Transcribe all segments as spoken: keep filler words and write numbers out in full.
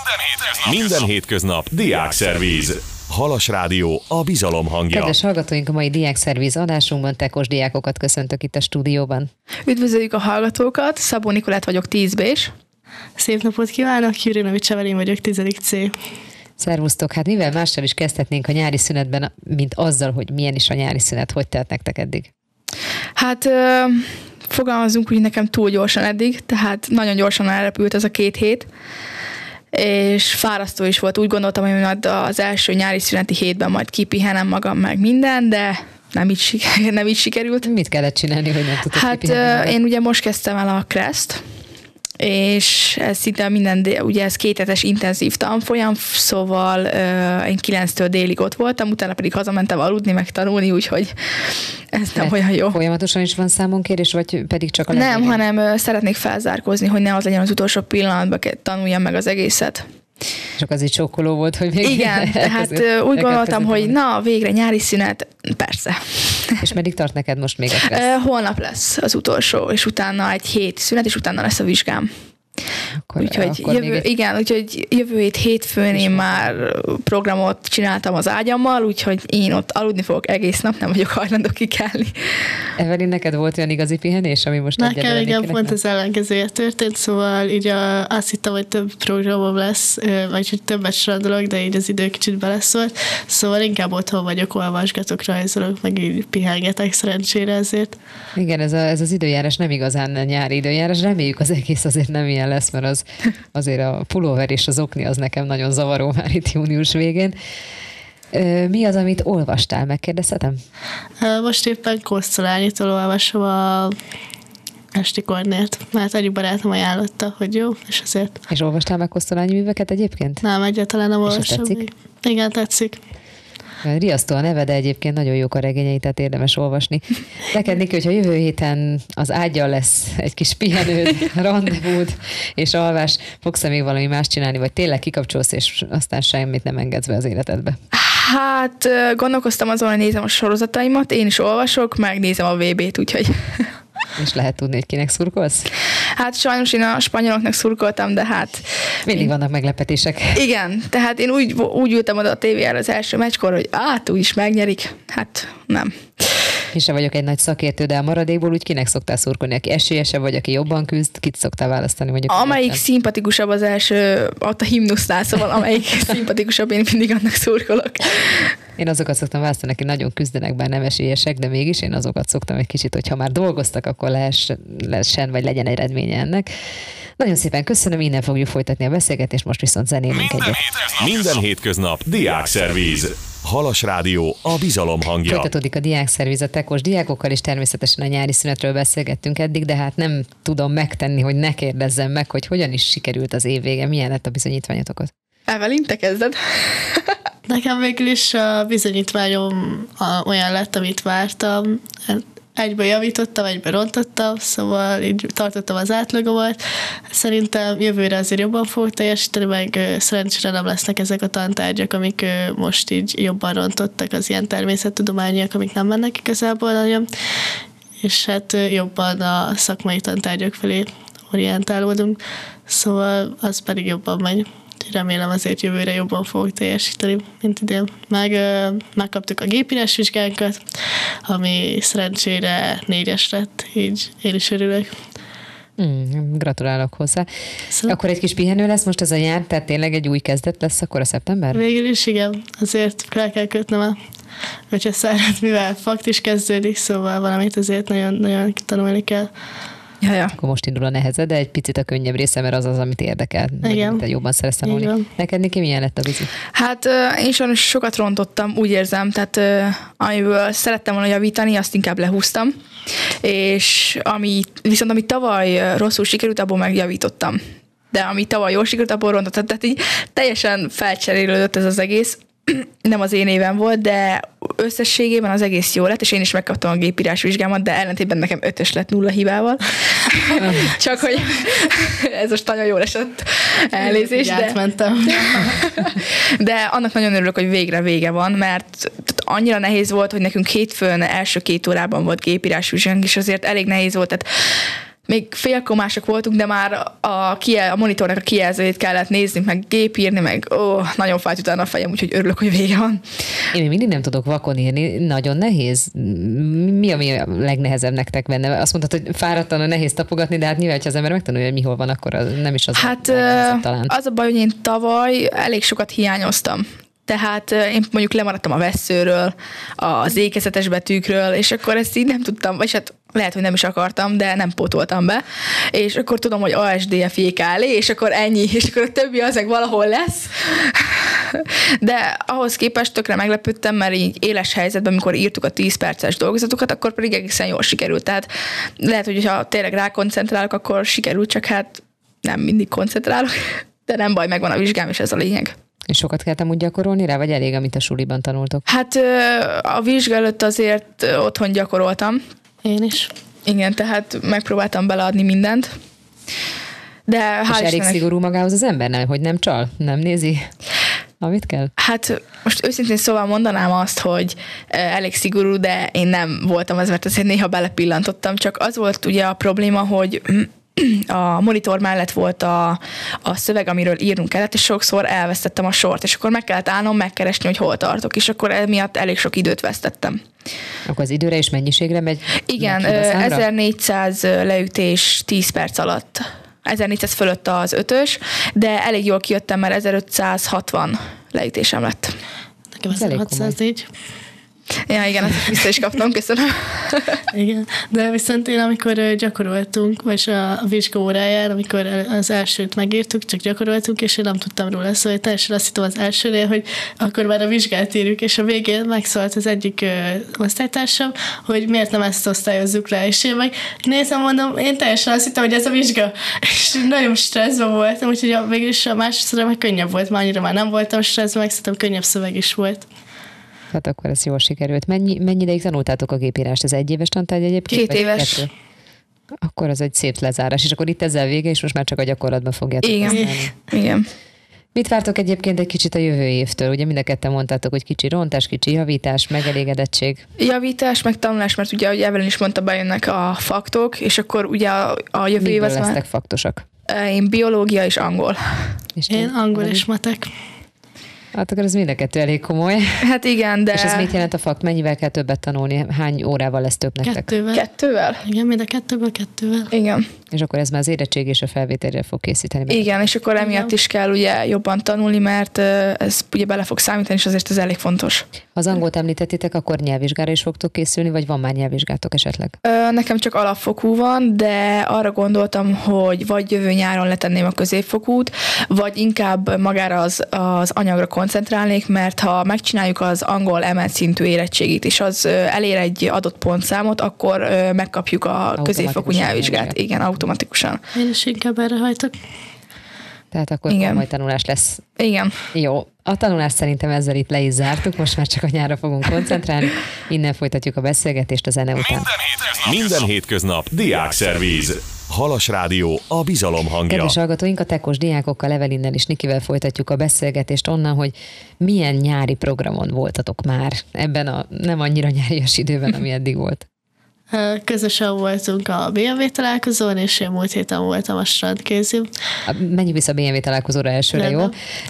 Minden hétköznap Diákszervíz. Halas Rádió, a bizalom hangja. Kedves hallgatóink, a mai Diákszervíz adásunkban tekos diákokat köszöntök itt a stúdióban. Üdvözöljük a hallgatókat, Szabó Nikolett vagyok, tíz B-s. Szép napot kívánok, Jurinovics Evelin vagyok, tizedik C. Szervusztok, hát mivel mással is kezdhetnénk a nyári szünetben, mint azzal, hogy milyen is a nyári szünet, hogy telt nektek eddig? Hát ö, fogalmazunk úgy nekem túl gyorsan eddig, tehát nagyon gyorsan elrepült ez a két hét, és fárasztó is volt. Úgy gondoltam, hogy majd az első nyári szüneti hétben majd kipihenem magam meg minden, de nem így, siker, nem így sikerült. Mit kellett csinálni, hogy nem tudtad Hát kipihenni? én ugye most kezdtem el a Kreszt, és ez szinte minden, ugye ez kéthetes intenzív tanfolyam, szóval uh, én kilenctől délig ott voltam, utána pedig hazamentem aludni, meg tanulni, úgyhogy ez nem olyan jó. Folyamatosan is van számonkérés, vagy pedig csak a Nem, legvégén? hanem uh, szeretnék felzárkózni, hogy ne az legyen az utolsó pillanatban, tanuljam meg az egészet. Csak az így sokkoló volt, hogy még... Igen, tehát uh, úgy gondoltam, hogy na, végre nyári szünet, persze. És meddig tart neked most még a Kressz? Uh, holnap lesz az utolsó, és utána egy hét szünet, és utána lesz a vizsgám. Akkor, úgyhogy akkor jövő, egy... igen, úgyhogy jövő hét hétfőn én már programot csináltam az ágyammal, úgyhogy én ott aludni fogok egész nap, nem vagyok hajlandó kikelni. Evelin, neked volt olyan igazi pihenés, ami most Nekem igen, pont az ellenkezője történt, szóval így a, azt hittem, hogy több programom lesz, vagy hogy többet strandolok, de így az idő kicsit beleszólt. Szóval inkább otthon vagyok, olvasgatok, rajzolok, meg így pihengetek szerencsére ezért. Igen, ez, a, ez az időjárás nem igazán nyári időjárás, reméljük az egész azért nem ilyen lesz, mert az, azért a pulóver és az okni az nekem nagyon zavaró már itt június végén. Mi az, amit olvastál, megkérdezhetem? Most éppen Kosztolányitól olvasom a Esti Kornélt, mert egyik barátom ajánlotta, hogy jó, és azért... És olvastál meg Kosztolányi műveket egyébként? Nem, egyáltalán nem olvasom. tetszik? Igen, tetszik. Riasztó a neve, de egyébként nagyon jók a regényei, tehát érdemes olvasni. Neked, Niki, hogyha jövő héten az ágyal lesz egy kis pihenőd, rendezvúd és alvás, fogsz-e még valami más csinálni, vagy tényleg kikapcsolsz, és aztán semmit nem engedsz be az életedbe? Hát gondolkoztam azon, hogy nézem a sorozataimat, én is olvasok, megnézem a vé bét, úgyhogy... És lehet tudni, hogy kinek szurkolsz? Hát sajnos én a spanyoloknak szurkoltam, de hát... Mindig vannak meglepetések. Igen, tehát én úgy, úgy ültem oda a tévéjára az első meccskor, hogy át, úgyis megnyerik. Hát nem. Én sem vagyok egy nagy szakértő, de a maradékból úgy kinek szoktál szurkolni? Aki esélyesebb, vagy aki jobban küzd? Kit szoktál választani? Mondjuk amelyik szimpatikusabb az első, ott a himnusznál, szóval amelyik szimpatikusabb, én mindig annak szurkolok. Én azokat szoktam választani, akik nagyon küzdenek, bár nem esélyesek, de mégis én azokat szoktam egy kicsit, hogyha már dolgoztak, akkor lehessen, lehessen vagy legyen eredménye ennek. Nagyon szépen köszönöm, innen fogjuk folytatni a beszélgetést, most viszont zenélünk Minden egyet. hétköznap, Minden hétköznap Diákszervíz. Halas Rádió, a bizalom hangja. Folytatódik a Diákszervíz a tekos diákokkal, és természetesen a nyári szünetről beszélgettünk eddig, de hát nem tudom megtenni, hogy ne kérdezzem meg, hogy hogyan is sikerült az év vége, milyen lett a bizonyítványotokat. Evelin, te kezded? Nekem végül is a bizonyítványom olyan lett, amit vártam. Egyben javítottam, egyben rontottam, szóval így tartottam az átlagomat. Szerintem jövőre azért jobban fogok teljesíteni, meg szerencsére nem lesznek ezek a tantárgyak, amik most így jobban rontottak, az ilyen természettudományiak, amik nem mennek igazából nagyon. És hát jobban a szakmai tantárgyak felé orientálódunk, szóval az pedig jobban megy. Remélem azért jövőre jobban fogok teljesíteni, mint idén. Meg uh, megkaptuk a gépírás vizsgánkat, ami szerencsére négyes lett, így én is örülök. Mm, gratulálok hozzá. Szóval akkor egy kis pihenő lesz most ez a nyár, tehát tényleg egy új kezdet lesz akkor a szeptember? Végül is igen, azért fel kell kötnöm a öcseszárát, mivel fakt is kezdődik, szóval valamit azért nagyon-nagyon tanulni kell. Ja, ja. Akkor most indul a nehezed, de egy picit a könnyebb része, mert az az, amit érdekel. Igen. Te jobban szeretsz tanulni. Neked, Niki, milyen lett a vízi? Hát én sajnos sokat rontottam, úgy érzem, tehát amiből szerettem volna javítani, azt inkább lehúztam, és ami, viszont ami tavaly rosszul sikerült, abból megjavítottam. De ami tavaly jól sikerült, abból rontottam. Tehát így teljesen felcserélődött ez az egész. Nem az én évem volt, de összességében az egész jó lett, és én is megkaptam a gépírás vizsgámat, de ellentétben nekem ötös lett nulla hibával. Csak hogy ez most nagyon jól esett, elnézést. De, átmentem. de annak nagyon örülök, hogy végre vége van, mert annyira nehéz volt, hogy nekünk hétfőn első két órában volt gépírás vizsgánk, és azért elég nehéz volt, tehát még félkomások voltunk, de már a, kijel, a monitornak a kijelzőjét kellett nézni, meg gépírni, meg ó, nagyon fájt utána a fejem, úgyhogy örülök, hogy vége van. Én még mindig nem tudok vakon írni, nagyon nehéz. Mi a, mi a legnehezebb nektek benne? Azt mondtad, hogy fáradtan nehéz tapogatni, de hát nyilván, ha az ember megtanulja, hogy mi hol van, akkor az nem is az hát, a talán. Az a baj, hogy én tavaly elég sokat hiányoztam. Tehát én mondjuk lemaradtam a vesszőről, az ékezetes betűkről, és akkor ezt így nem tudtam, vagy hát lehet, hogy nem is akartam, de nem pótoltam be, és akkor tudom, hogy á es dé ef jé ká el, és akkor ennyi, és akkor a többi az meg valahol lesz. De ahhoz képest tökre meglepődtem, mert így éles helyzetben, amikor írtuk a tíz perces dolgozatokat, akkor pedig egészen jól sikerült. Tehát lehet, hogy ha tényleg rákoncentrálok, akkor sikerült, csak hát nem mindig koncentrálok, de nem baj, megvan a vizsgám, és ez a lényeg. És sokat kellett amúgy gyakorolni rá, vagy elég, amit a suliban tanultok? Hát a vizsga előtt azért otthon gyakoroltam. Én is. Igen, tehát megpróbáltam beleadni mindent. De és hál' elég Istennek... szigorú magához az ember, nem, hogy nem csal? Nem nézi, amit kell? Hát most őszintén szóval mondanám azt, hogy elég szigorú, de én nem voltam ez, mert azért néha belepillantottam, csak az volt ugye a probléma, hogy a monitor mellett volt a, a szöveg, amiről írnunk kellett, és sokszor elvesztettem a sort, és akkor meg kellett állnom megkeresni, hogy hol tartok, és akkor emiatt elég sok időt vesztettem. Akkor az időre és mennyiségre megy? Igen, ezernégyszáz leütés tíz perc alatt. ezernégyszáz fölött az ötös, de elég jól kijöttem, mert ezerötszázhatvan leütésem lett. Nekem ezerhatszáznégy. Ja, igen, ezt vissza is kaptam, köszönöm. Igen, de viszont én, amikor gyakoroltunk, vagy a vizsgaóráján, amikor az elsőt megírtuk, csak gyakoroltunk, és én nem tudtam róla szólni, teljesen azt hittem az elsőnél, hogy akkor már a vizsgát írjuk, és a végén megszólt az egyik ö, osztálytársam, hogy miért nem ezt osztályozzuk rá, és én meg nézem, mondom, én teljesen azt hittem, hogy ez a vizsga, és nagyon stresszben voltam, úgyhogy a, végülis a másodszor meg könnyebb volt, már annyira már nem voltam stresszben, meg szerintem könnyebb szöveg is volt. Hát akkor ez jól sikerült. Mennyi, mennyi ideig tanultátok a gépírást? Ez egy éves tantárgy egyébként? Két éves. Kettő? Akkor az egy szép lezárás, és akkor itt ezzel vége, és most már csak a gyakorlatban fogjátok Igen. használni. Igen. Mit vártok egyébként egy kicsit a jövő évtől? Ugye mind a ketten mondtátok, hogy kicsi rontás, kicsi javítás, megelégedettség. Javítás, meg tanulás, mert ugye, ahogy Evelyn is mondta, bejönnek a faktok, és akkor ugye a, a jövő év az lesztek már... faktosak? Én biológia és angol. És én angol és matek. Hát akkor ez mind a kettő elég komoly. Hát igen, de... És ez mit jelent a fakt? Mennyivel kell többet tanulni? Hány órával lesz több nektek? Kettővel. Kettővel? Igen, mind a kettőből kettővel. Igen. És akkor ez már az érettség és a felvételre fog készíteni. Igen, és akkor emiatt is kell ugye jobban tanulni, mert ez ugye bele fog számítani, és azért ez elég fontos. Az angolt említettétek, akkor nyelvvizsgára is fogtok készülni, vagy van már nyelvvizsgátok esetleg? Nekem csak alapfokú van, de arra gondoltam, hogy vagy jövő nyáron letenném a középfokút, vagy inkább magára az, az anyagra koncentrálnék, mert ha megcsináljuk az angol emelt szintű érettségit, és az elér egy adott pontszámot, akkor megkapjuk a középfokú nyelvvizsgát. Igen, automatikusan. Én is inkább erre hajtok. Tehát akkor igen. komoly tanulás lesz. Igen. Jó, a tanulást szerintem ezzel itt le is zártuk, most már csak a nyárra fogunk koncentrálni. Innen folytatjuk a beszélgetést a zene után. Minden hétköznap, Minden hétköznap Diákszervíz. Halas Rádió, a bizalom hangja. Kedves hallgatóink, a tekos diákokkal, Evelynnel és Nikivel folytatjuk a beszélgetést onnan, hogy milyen nyári programon voltatok már ebben a nem annyira nyárias időben, ami eddig volt. Közösen voltunk a bé em vé találkozón, és én múlt héten voltam a strandkézin. Menjünk vissza a bé em vé találkozóra elsőre, jó?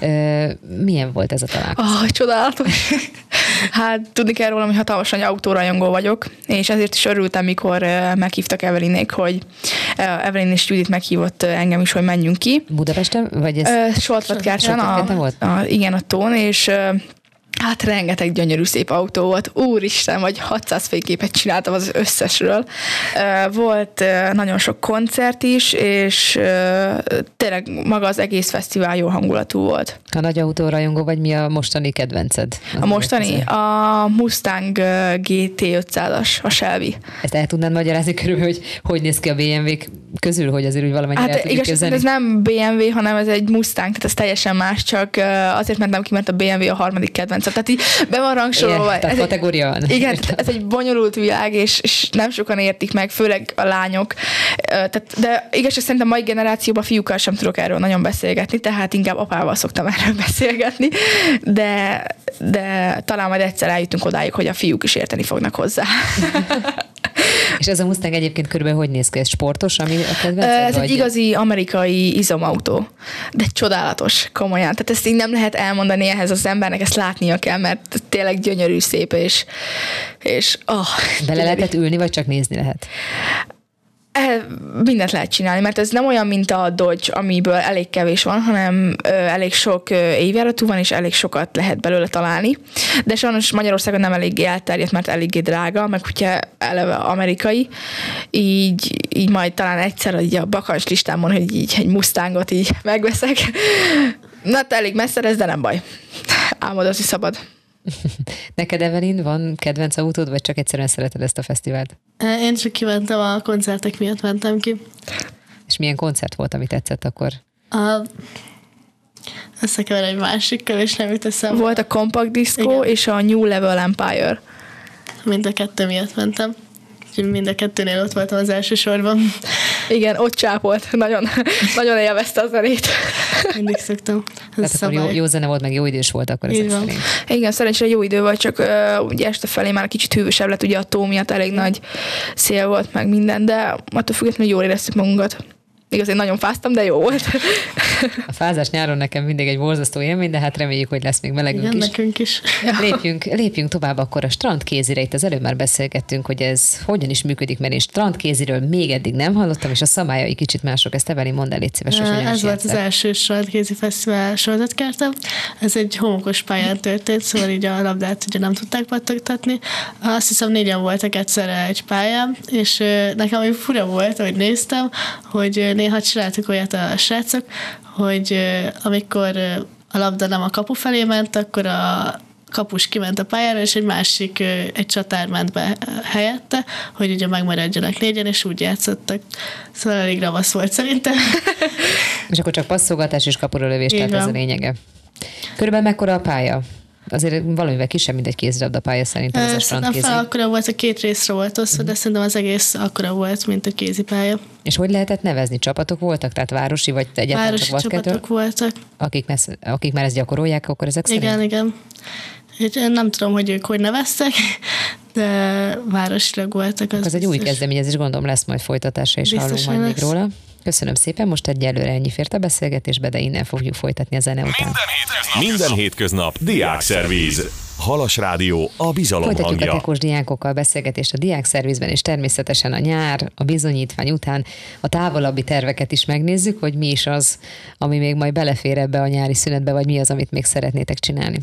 Milyen volt ez a találkozó? Oh, csodálatos! Hát tudni kell rólam, hogy hatalmas nagy autórajongó vagyok, és ezért is örültem, mikor meghívtak Evelynnék, hogy Evelyn és Judit meghívott engem is, hogy menjünk ki. Budapesten? Vagy ez? Soltvatkerten, a, a, igen, a Tón, és hát rengeteg gyönyörű szép autó volt. Úristen, vagy hatszáz fényképet csináltam az összesről. Volt nagyon sok koncert is, és tényleg maga az egész fesztivál jó hangulatú volt. A nagy autórajongó, vagy mi a mostani kedvenced? A mostani? A Mustang gé té ötszázas, a Shelby. Ezt el tudnád magyarázni körülbelül, hogy hogy néz ki a bé em vék közül, hogy azért úgy valamennyire hát el tudjuk képzelni? Ez nem bé em vé, hanem ez egy Mustang, tehát ez teljesen más, csak azért mentem ki, mert a bé em vé a harmadik kedvencem. Tehát így be van rangsorolva. Igen, tehát kategória van. Igen, ez egy bonyolult világ, és, és nem sokan értik meg, főleg a lányok. Tehát, de igazság szerint a mai generációban fiúkkal sem tudok erről nagyon beszélgetni, tehát inkább apával szoktam erről beszélgetni, de, de talán majd egyszer eljutunk odáig, hogy a fiúk is érteni fognak hozzá. És ez a Mustang egyébként körülbelül hogy néz ki? Ez sportos, ami a kedvenced? Ez egy igazi amerikai izomautó, de csodálatos, komolyan. Tehát ezt így nem lehet elmondani ehhez az embernek, ezt látnia kell, mert tényleg gyönyörű, szép, és, és oh, Bele lehetett ülni, vagy csak nézni lehet? Mindent lehet csinálni, mert ez nem olyan, mint a Dodge, amiből elég kevés van, hanem ö, elég sok ö, évjáratú van, és elég sokat lehet belőle találni. De sajnos Magyarországon nem eléggé elterjedt, mert eléggé drága, meg ugye eleve amerikai. Így, így majd talán egyszer így a bakancs listámon, hogy így egy Mustangot így megveszek. Na, te elég messze ez, de nem baj. Álmodozni szabad. Neked, Evelyn, van kedvenc autód, vagy csak egyszerűen szereted ezt a fesztivált? Én csak kimentem a koncertek miatt, mentem ki. És milyen koncert volt, ami tetszett akkor? A... Összekever egy másikkal, és nem jut eszembe. Volt a Compact Disco, igen, és a New Level Empire. Mind a kettő miatt mentem. Mind a kettőnél ott voltam az első sorban. Igen, ott csápolt. Nagyon, nagyon élvezte a zenét. Mindig szoktam. Ez Tehát akkor jó, jó zene volt, meg jó idős volt akkor ezek szerint. Igen, szerencsére jó idő volt, csak uh, ugye este felé már kicsit hűvösebb lett, ugye a tó miatt elég nagy szél volt, meg minden, de attól függetlenül jól éreztük magunkat. Igaz, én nagyon fáztam, de jó volt. A fázás nyáron nekem mindig egy borzasztó élmény, de hát reméljük, hogy lesz még melegünk igen, is. nekünk is. Lépjünk, lépjünk tovább akkor a strandkézire. Itt az előbb már beszélgettünk, hogy ez hogyan is működik, mert én strandkéziről még eddig nem hallottam, és a szabályai kicsit mások. Ezt Evelyn, mondd el, légy szíves, hogy hogyan Ez is volt az játszál. első strandkézi fesztivál sorozatkártya. Ez egy homokos pályán történt, szóval így a labdát ugye nem tudták pattogtatni. Azt hiszem négyen voltak egyszerre egy pályán, és nekem ami fura volt, ahogy néztem, hogy néha csináltuk olyat a srácok, hogy amikor a labda nem a kapu felé ment, akkor a kapus kiment a pályára, és egy másik, egy csatár ment be helyette, hogy ugye megmaradjanak négyen, és úgy játszottak. Szóval elég ravasz volt szerintem. És akkor csak passzolgatás és kapura lövés, tehát ez a lényege. Körülbelül mekkora a pálya? Azért valamivel kisebb, mint egy kézilabda pálya szerintem ez a strandkézi. Fel akkora volt, a két részre volt osztva, de szerintem az egész akkora volt, mint a kézipálya. És hogy lehetett nevezni? Csapatok voltak? Tehát városi, vagy egyáltalán városi csak csapatok voltak. Akik, messz, akik már ezt gyakorolják, akkor ezek igen, szerint? Igen, igen. Nem tudom, hogy ők hogy neveztek, de városilag voltak. Az, az egy új kezdeményezés, gondolom lesz majd folytatása, és hallunk majd még róla. Köszönöm szépen, most egyelőre ennyi fért a beszélgetésbe, de innen fogjuk folytatni a zene után. Minden hétköznap, Minden hétköznap Diákszervíz. Halas Rádió, a bizalom Folytatjuk hangja. a tekós diákokkal beszélgetést a Diákszervízben, és természetesen a nyár, a bizonyítvány után a távolabbi terveket is megnézzük, hogy mi is az, ami még majd belefér ebbe a nyári szünetbe, vagy mi az, amit még szeretnétek csinálni.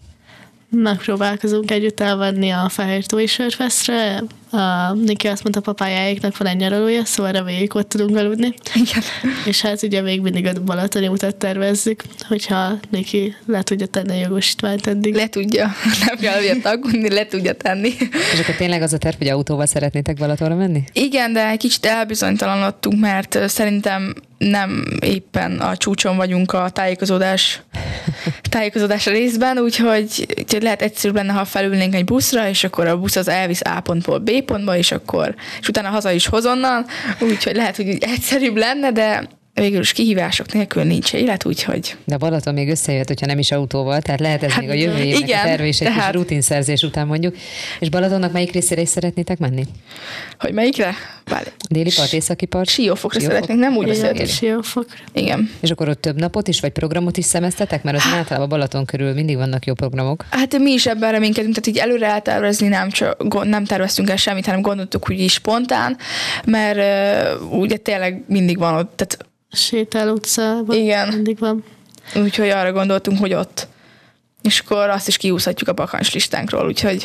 Megpróbálkozunk együtt elvenni a Fehértói Sörfesztre. A Niki azt mondta, papájáiknak van egy nyaralója, szóval reméljük ott tudunk aludni. Igen. És hát ugye még mindig a balatoni utat tervezzük, hogyha Niki le tudja tenni a jogosítványt eddig. Le tudja. Nem kell ilyet aggódni, le tudja tenni. És akkor tényleg az a terv, hogy autóval szeretnétek Balatonra menni? Igen, de egy kicsit elbizonytalanodtunk, mert szerintem nem éppen a csúcson vagyunk a tájékozódás, tájékozódás részben, úgyhogy, úgyhogy lehet egyszerűbb lenne, ha felülnénk egy buszra, és akkor a busz az elvisz A pontból B pontba, és akkor és utána haza is hoz onnan, úgyhogy lehet, hogy egyszerűbb lenne, de végül is kihívások nélkül nincs élet, úgyhogy... De Balaton még összejött, hogyha nem is autóval, tehát lehet ez hát, még a jövő évnek igen, a terve és egy tehát... kis rutinszerzés után mondjuk. És Balatonnak melyik részére is szeretnétek menni? Hogy melyikre? Várj. Déli part, északi part? Siófokra szeretnénk, nem úgy szeretnénk. Siófokra. Igen. És akkor ott több napot is, vagy programot is szemeztetek? Mert az általában Balaton körül mindig vannak jó programok. Hát mi is ebben reménykedünk, tehát így előre eltervezni nem, csak, nem terveztünk el semmit, hanem gondoltuk úgy is spontán, mert uh, ugye tényleg mindig van ott, tehát Sétál utcában. Igen. Mindig van. Úgyhogy arra gondoltunk, hogy ott. És akkor azt is kihúzhatjuk a bakancs listánkról, úgyhogy...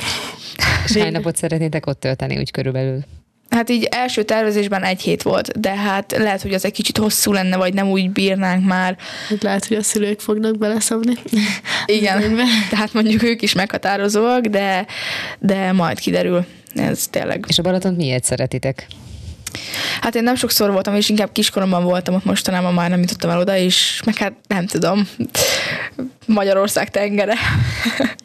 És hány napot szeretnétek ott tölteni, úgy körülbelül? Hát így első tervezésben egy hét volt, de hát lehet, hogy az egy kicsit hosszú lenne, vagy nem úgy bírnánk már. Lehet, hogy a szülők fognak beleszabni. Igen, tehát mondjuk ők is meghatározóak, de, de majd kiderül. Ez tényleg. És a Balatont miért szeretitek? Hát én nem sokszor voltam, és inkább kiskoromban voltam ott, mostanában már nem jutottam el oda, és meg hát nem tudom, Magyarország tengere.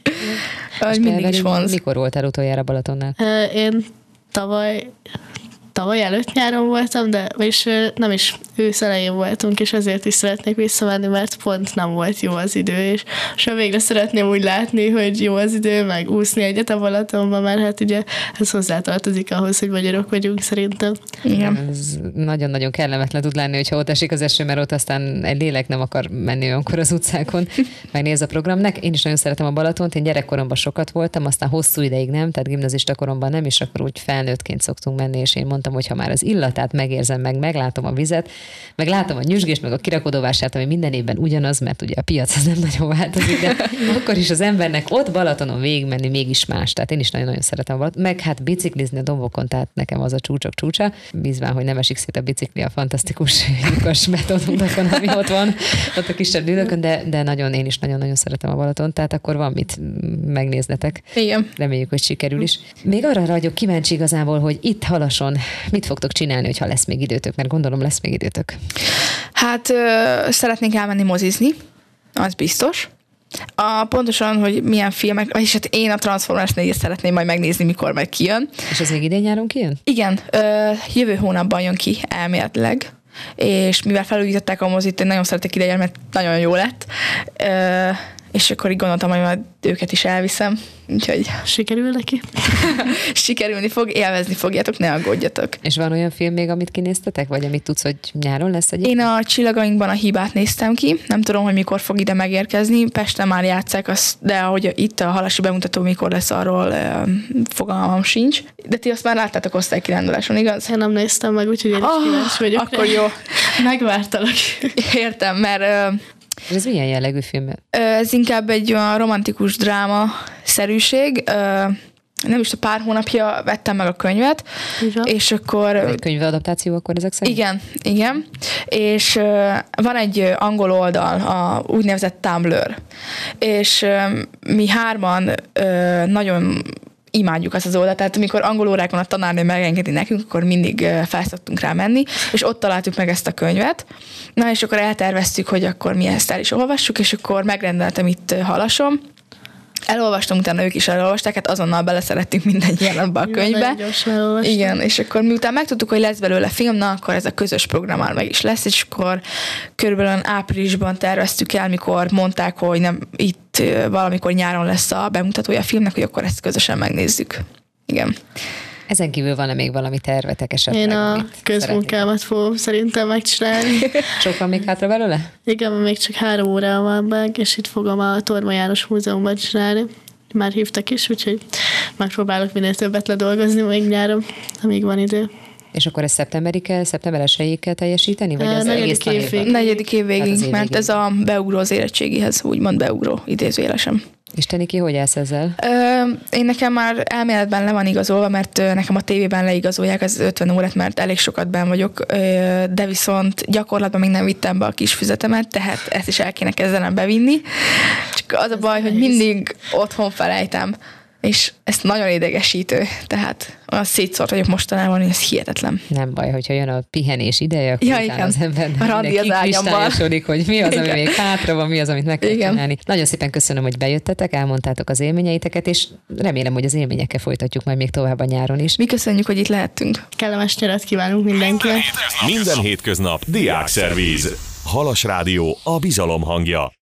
És mindig is vonz. Mikor voltál utoljára Balatonnál? Én tavaly tavaly előtt nyáron voltam, de és nem is ősz elején voltunk, és ezért is szeretnék visszamenni, mert pont nem volt jó az idő, és most végre szeretném úgy látni, hogy jó az idő, meg úszni egyet a Balatonban, mert hát ugye ez hozzátartozik ahhoz, hogy magyarok vagyunk szerintem. Igen. Ez nagyon-nagyon kellemetlen tud lenni, hogyha ott esik az eső, mert ott aztán egy lélek nem akar menni olyankor az utcákon, megnéz a programnak. Én is nagyon szeretem a Balatont, én gyerekkoromban sokat voltam, aztán hosszú ideig nem, tehát gimnazista koromban nem, és akkor úgy felnőttként szoktunk menni, és én mondtam, hogy ha már az illatát megérzem, meg meglátom a vizet, meg látom a nyüzsgést, meg a kirakodóvását, ami minden évben ugyanaz, mert ugye a piac az nem nagyon változik, de akkor is az embernek ott Balatonon végigmenni mégis más. Tehát én is nagyon-nagyon szeretem a Balaton, meg hát biciklizni a dombokon, tehát nekem az a csúcsok csúcsa, bízván, hogy nem esik szét a bicikli a fantasztikus lyukas betonutakon, ami ott van, ott a kisebb dűlőkön, de, de nagyon, én is nagyon-nagyon szeretem a Balaton, tehát akkor van mit megnéznetek. Igen. Reméljük, hogy sikerül is. Még arra vagyok kíváncsi igazából, hogy itt Halason mit fogtok csinálni, hogyha lesz még időtök, mert gondolom lesz még időtök. Hát ö, szeretnénk elmenni mozizni, az biztos. A, pontosan, hogy milyen filmek, és hát én a Transformers négyet szeretném majd megnézni, mikor meg kijön. És az még idén nyáron kijön? Igen, ö, jövő hónapban jön ki elméletileg, és mivel felújították a mozit, én nagyon szeretek ide jönni, mert nagyon jó lett. Ö, és akkor így gondoltam, hogy majd őket is elviszem, úgyhogy sikerül neki. Sikerülni fog, élvezni fogjátok, ne aggódjatok. És van olyan film még, amit kinéztetek, vagy amit tudsz, hogy nyáron lesz egy? Én a Csillagainkban a hibát néztem ki, nem tudom, hogy mikor fog ide megérkezni, Pesten már játsszák, azt, de ahogy itt a halasi bemutató mikor lesz, arról uh, fogalmam sincs. De ti azt már láttátok osztálykiránduláson, igaz? Én nem néztem meg, úgyhogy én is oh, kíváncsi vagyok. Akkor jó. Megvártalak. Értem, mert... Uh, Ez milyen jellegű film? Ez inkább egy olyan romantikus dráma-szerűség. Nem is a pár hónapja vettem meg a könyvet, igen. És akkor... Egy könyveadaptáció akkor ezek szerint? Igen, igen. És van egy angol oldal, a úgynevezett Tumblr, és mi hárman nagyon imádjuk azt az oldalt, tehát amikor angol órákon a tanárnő megengedi nekünk, akkor mindig felszoktunk rá menni, és ott találtuk meg ezt a könyvet. Na, és akkor elterveztük, hogy akkor mi ezt el is olvassuk, és akkor megrendeltem itt Halason. Elolvastunk, utána ők is elolvasták, hát azonnal beleszerettünk minden jelenetbe a könyvbe. Igen, és akkor miután megtudtuk, hogy lesz belőle film, na, akkor ez a közös program már meg is lesz, és akkor körülbelül áprilisban terveztük el, mikor mondták, hogy nem itt valamikor nyáron lesz a bemutatója a filmnek, hogy akkor ezt közösen megnézzük. Igen. Ezen kívül van-e még valami tervetek esetleg? Én a közmunkámat fogom szerintem megcsinálni. Sok van még hátra belőle? Igen, még csak három óra van meg, és itt fogom a Torma János Múzeumban csinálni. Már hívtak is, úgyhogy megpróbálok minél többet ledolgozni még nyáron, amíg van idő. És akkor ez szeptemberig kell, szeptember elsejéig kell teljesíteni? Vagy az negyedik egész évig. Negyedik év végig, hát mert ez a beugró az érettségihez, úgymond beugró idézőjelesen. És te, Niki, hogy állsz ezzel? Ö, én nekem már elméletben le van igazolva, mert nekem a tévében leigazolják az ötven órát, mert elég sokat benn vagyok, ö, de viszont gyakorlatban még nem vittem be a kis füzetemet, tehát ezt is el kéne kezdenem bevinni. Csak az a baj, hogy mindig otthon felejtem, és ez nagyon idegesítő, tehát olyan szétszórt vagyok mostanában, hogy ez hihetetlen. Nem baj, hogyha jön a pihenés ideje, akkor ja, utána az embernek kikristályosodik, hogy mi az, ami igen. még hátra van, mi az, amit meg kell igen. csinálni. Nagyon szépen köszönöm, hogy bejöttetek, elmondtátok az élményeiteket, és remélem, hogy az élményekkel folytatjuk majd még tovább a nyáron is. Mi köszönjük, hogy itt lehettünk. Kellemes nyarat kívánunk mindenkinek. Minden hétköznap Diákszervíz. Halas Rádió, a bizalom hangja.